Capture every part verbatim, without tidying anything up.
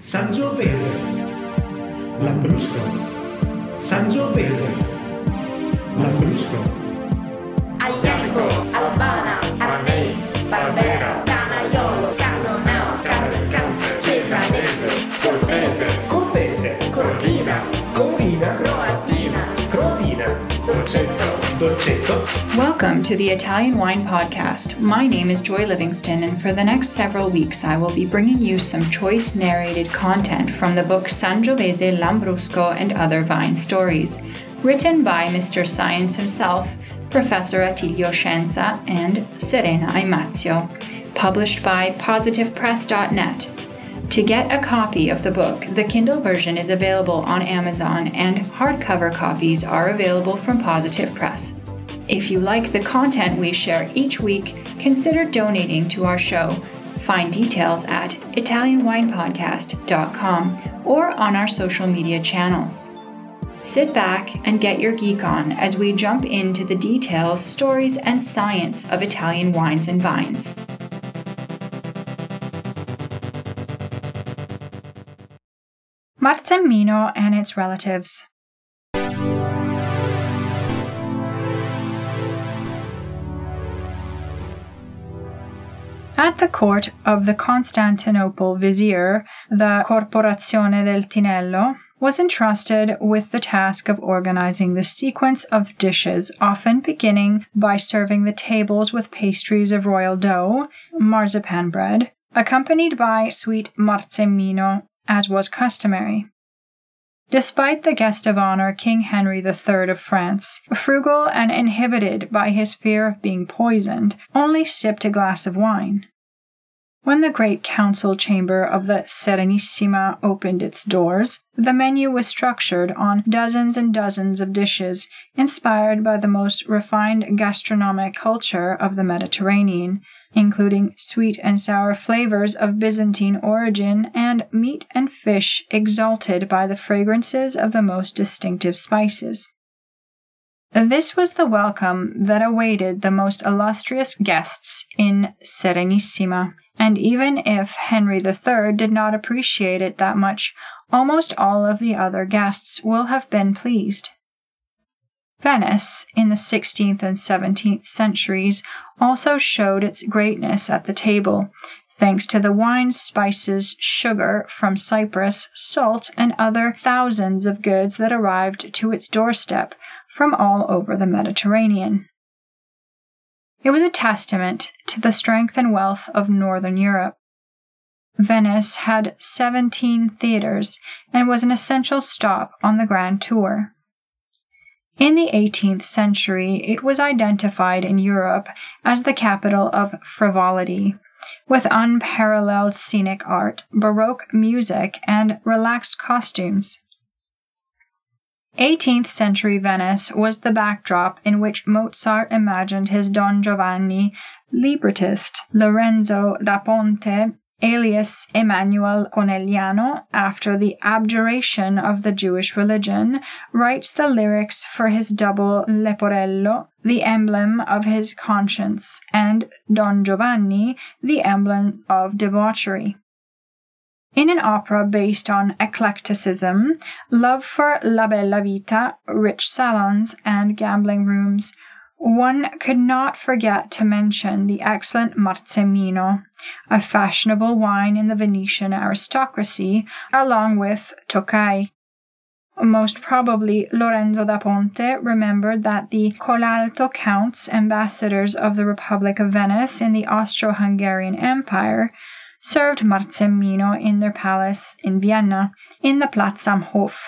Sangiovese, Lambrusco, Sangiovese, Lambrusco, Aglianico, Albana, Arnese, Barbera, Canaiolo, Cannonau, Carnicante, Cesanese, Cortese, Cortese, Corvina, Corvina, Croatina, Croatina, Dolcetto. Dolcetto. Welcome to the Italian Wine Podcast. My name is Joy Livingston, and for the next several weeks I will be bringing you some choice narrated content from the book Sangiovese, Lambrusco, and Other Vine Stories, written by Mister Science himself, Professor Attilio Scienza, and Serena Aimazio, published by positive press dot net. To get a copy of the book, the Kindle version is available on Amazon and hardcover copies are available from Positive Press. If you like the content we share each week, consider donating to our show. Find details at italian wine podcast dot com or on our social media channels. Sit back and get your geek on as we jump into the details, stories, and science of Italian wines and vines. Marzemino and its relatives. At the court of the Constantinople vizier, the Corporazione del Tinello was entrusted with the task of organizing the sequence of dishes, often beginning by serving the tables with pastries of royal dough, marzipan bread, accompanied by sweet marzemino, as was customary. Despite the guest of honor, King Henry the Third of France, frugal and inhibited by his fear of being poisoned, only sipped a glass of wine. When the great council chamber of the Serenissima opened its doors, the menu was structured on dozens and dozens of dishes inspired by the most refined gastronomic culture of the Mediterranean, including sweet and sour flavors of Byzantine origin and meat and fish exalted by the fragrances of the most distinctive spices. This was the welcome that awaited the most illustrious guests in Serenissima, and even if Henry the Third did not appreciate it that much, almost all of the other guests will have been pleased. Venice, in the sixteenth and seventeenth centuries, also showed its greatness at the table, thanks to the wines, spices, sugar from Cyprus, salt, and other thousands of goods that arrived to its doorstep from all over the Mediterranean. It was a testament to the strength and wealth of Northern Europe. Venice had seventeen theaters and was an essential stop on the Grand Tour. In the eighteenth century, it was identified in Europe as the capital of frivolity, with unparalleled scenic art, Baroque music, and relaxed costumes. eighteenth century Venice was the backdrop in which Mozart imagined his Don Giovanni librettist Lorenzo da Ponte, alias Emanuel Conegliano, after the abjuration of the Jewish religion, writes the lyrics for his double Leporello, the emblem of his conscience, and Don Giovanni, the emblem of debauchery. In an opera based on eclecticism, love for la bella vita, rich salons, and gambling rooms, one could not forget to mention the excellent Marzemino, a fashionable wine in the Venetian aristocracy, along with Tokai. Most probably Lorenzo da Ponte remembered that the Colalto counts, ambassadors of the Republic of Venice in the Austro-Hungarian Empire, served Marzemino in their palace in Vienna, in the Platz am Hof.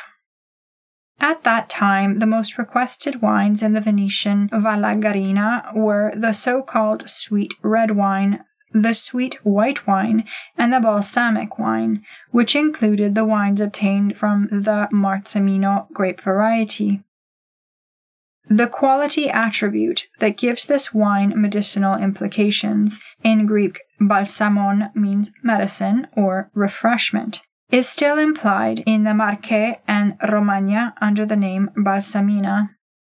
At that time, the most requested wines in the Venetian Vallagarina were the so-called sweet red wine, the sweet white wine, and the balsamic wine, which included the wines obtained from the Marzemino grape variety. The quality attribute that gives this wine medicinal implications, in Greek balsamon means medicine or refreshment, is still implied in the Marche and Romagna under the name Balsamina.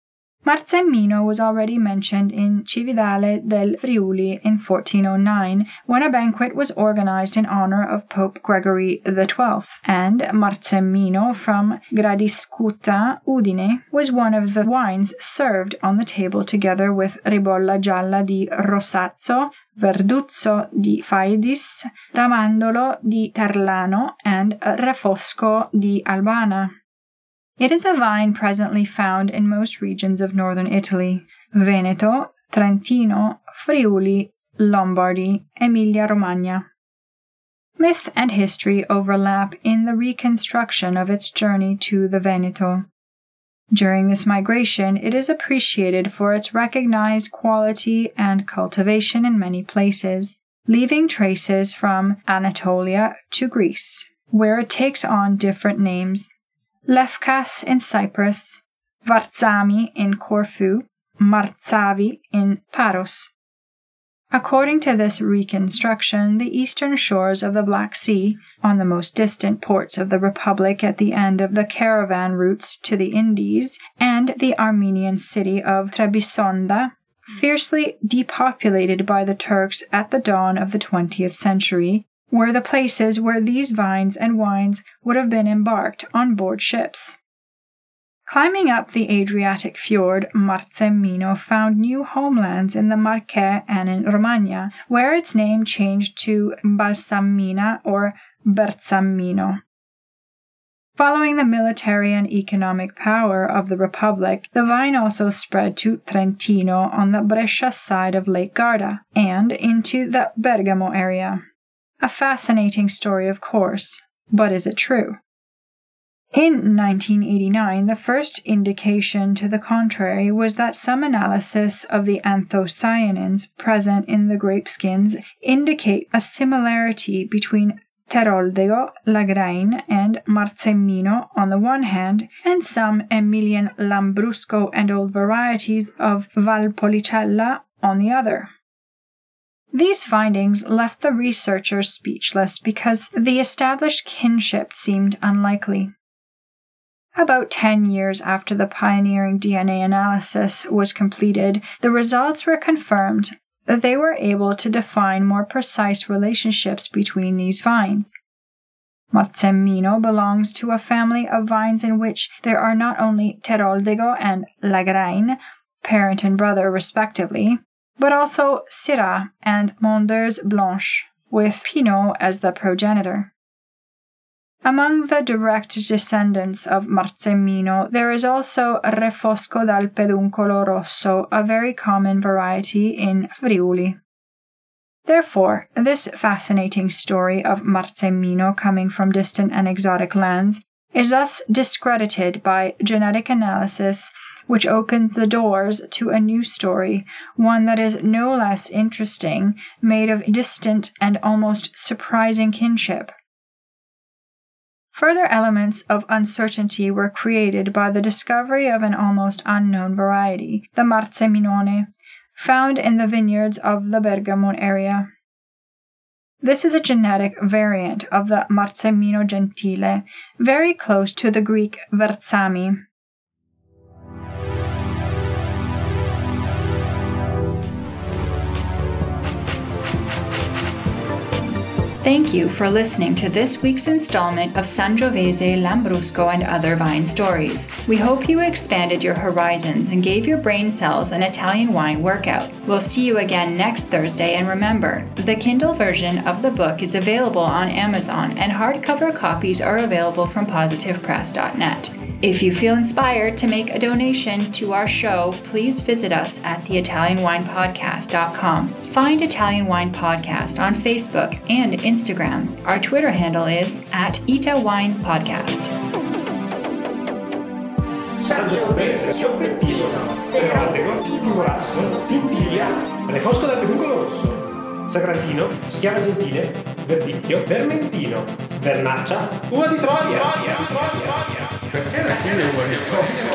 Marzemino was already mentioned in Cividale del Friuli in fourteen oh nine, when a banquet was organized in honor of Pope Gregory the twelfth, and Marzemino from Gradiscuta, Udine, was one of the wines served on the table together with Ribolla Gialla di Rosazzo, Verduzzo di Faidis, Ramandolo di Terlano, and Refosco di Albana. It is a vine presently found in most regions of northern Italy: Veneto, Trentino, Friuli, Lombardy, Emilia-Romagna. Myth and history overlap in the reconstruction of its journey to the Veneto. During this migration, it is appreciated for its recognized quality and cultivation in many places, leaving traces from Anatolia to Greece, where it takes on different names: Lefkas in Cyprus, Varzami in Corfu, Marzavi in Paros. According to this reconstruction, the eastern shores of the Black Sea, on the most distant ports of the Republic at the end of the caravan routes to the Indies, and the Armenian city of Trebisonda, fiercely depopulated by the Turks at the dawn of the twentieth century, were the places where these vines and wines would have been embarked on board ships. Climbing up the Adriatic fjord, Marzemino found new homelands in the Marche and in Romagna, where its name changed to Balsamina or Berzammino. Following the military and economic power of the Republic, the vine also spread to Trentino on the Brescia side of Lake Garda, and into the Bergamo area. A fascinating story, of course, but is it true? In nineteen eighty-nine, the first indication to the contrary was that some analysis of the anthocyanins present in the grape skins indicate a similarity between Teroldego, Lagrein, and Marzemino on the one hand, and some Emilian Lambrusco and old varieties of Valpolicella on the other. These findings left the researchers speechless because the established kinship seemed unlikely. About ten years after the pioneering D N A analysis was completed, the results were confirmed that they were able to define more precise relationships between these vines. Marzemino belongs to a family of vines in which there are not only Teroldego and Lagrein, parent and brother respectively, but also Syrah and Mondeuse Blanche, with Pinot as the progenitor. Among the direct descendants of Marzemino, there is also Refosco dal Peduncolo Rosso, a very common variety in Friuli. Therefore, this fascinating story of Marzemino coming from distant and exotic lands is thus discredited by genetic analysis, which opened the doors to a new story, one that is no less interesting, made of distant and almost surprising kinship. Further elements of uncertainty were created by the discovery of an almost unknown variety, the Marzeminone, found in the vineyards of the Bergamo area. This is a genetic variant of the Marzemino gentile, very close to the Greek Verzami. Thank you for listening to this week's installment of Sangiovese, Lambrusco, and Other Vine Stories. We hope you expanded your horizons and gave your brain cells an Italian wine workout. We'll see you again next Thursday, and remember, the Kindle version of the book is available on Amazon, and hardcover copies are available from positive press dot net. If you feel inspired to make a donation to our show, please visit us at the italian wine podcast dot com. Find Italian Wine Podcast on Facebook and Instagram. Our Twitter handle is at Ita Wine Podcast. Sangiovese, Schioppetino, Teroldego, Timorasso, Tintiglia, Refosco dal Peduncolo Rosso, Sagrantino, Schiava Gentile, Verdicchio, Vermentino, Vernaccia, Uva di Troia. Perché alla fine vuoi